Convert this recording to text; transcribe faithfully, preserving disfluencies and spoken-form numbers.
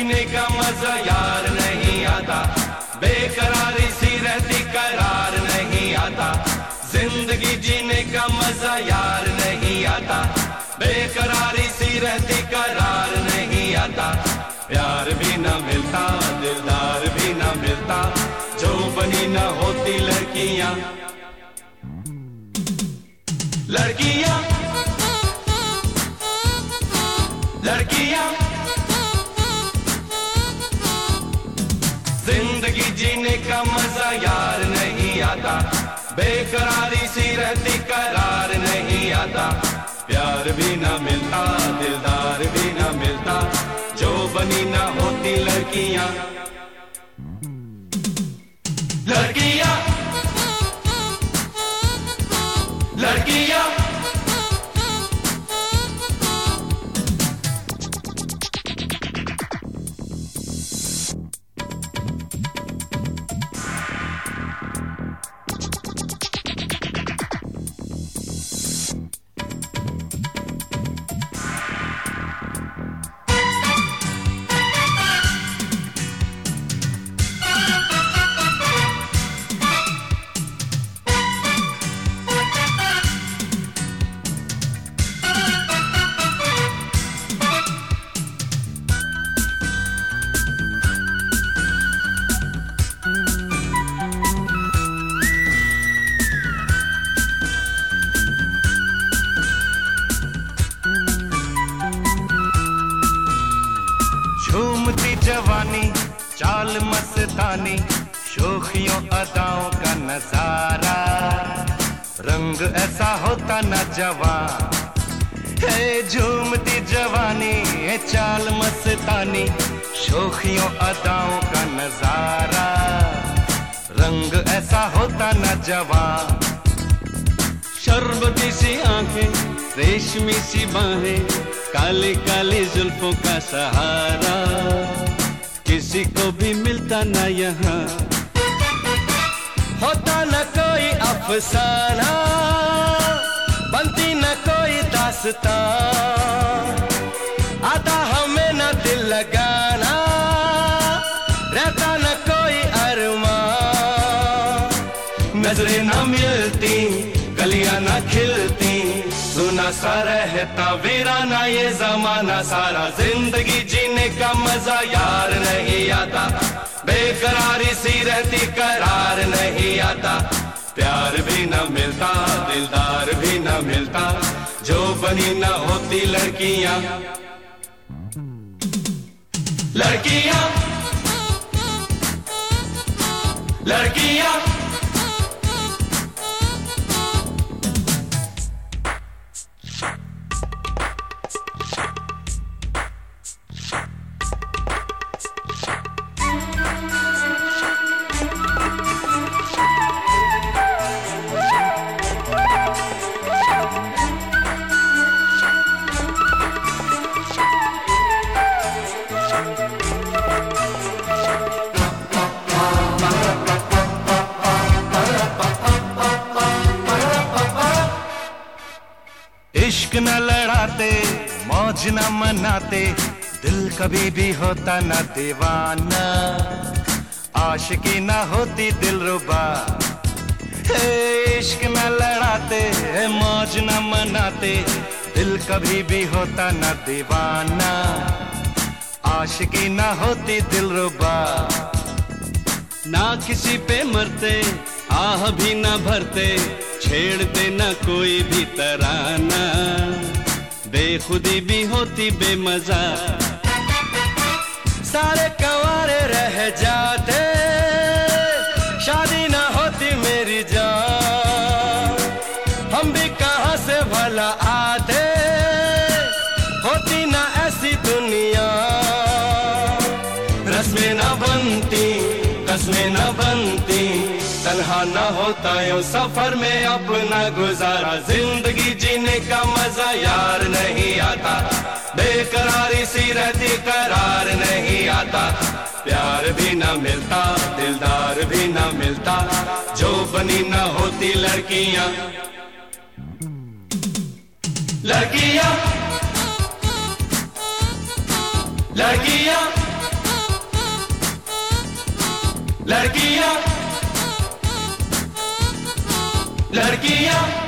जीने का मजा यार नहीं आता, बेकरारी सी रहती करार नहीं आता। जिंदगी जीने का मजा यार नहीं आता, बेकरारी सी रहती करार नहीं आता। प्यार भी ना मिलता, दिलदार भी ना मिलता, जो बनी ना होती लड़कियां। लड़कियां लड़कियां जिंदगी जीने का मजा यार नहीं आता, बेकरारी सी रहती करार नहीं आता। प्यार भी ना मिलता, दिलदार भी ना मिलता, जो बनी ना होती लड़कियां। लड़कियां लड़कियां झूमती जवानी, चाल मस्तानी, शोखियों अदाओं का नजारा, रंग ऐसा होता न जवां। है झूमती जवानी, है चाल मस्तानी, शोखियों अदाओं का नजारा, रंग ऐसा होता न जवां। शरबती सी आंखें, रेशमी सी बाहें, काली काली जुल्फों का सहारा, किसी को भी मिलता न यहाँ। होता न कोई अफसाना, बनती न कोई दास्तां, आता हमें न दिल लगाना, रहता न कोई अरमान। नजरें न मिलती, गलियां न खिलती, सुना सा रहता वीराना ये जमाना सारा। जिंदगी जीने का मजा यार नहीं आता, बेकरारी सी रहती करार नहीं आता। प्यार भी न मिलता, दिलदार भी न मिलता, जो बनी न होती लड़कियां। लड़कियां लड़कियां इश्क न लड़ाते, मौज न मनाते, दिल कभी भी होता न दीवाना, आशिकी न होती दिलरुबा। इश्क न लड़ाते, मौज न मनाते, दिल कभी भी होता न दीवाना, आशिकी न होती दिलरुबा। ना किसी पे मरते, आह भी न भरते, छेड़ते न कोई भी तराना, बेखुदी भी होती बेमजा। सारे कंवारे रह जाते, शादी ना होती मेरी जान, हम भी कहाँ से भला आते, होती ना ऐसी दुनिया। रस्में ना बनती, कसमें ना बनती, तन्हा ना होता यूं सफर में अपना गुजारा। जिंदगी जीने का मजा यार नहीं आता, बेकरारी सी रहती करार नहीं आता। प्यार भी ना मिलता, दिलदार भी ना मिलता, जो बनी ना होती लड़कियां। लड़कियां लड़कियां लड़कियां लड़कियां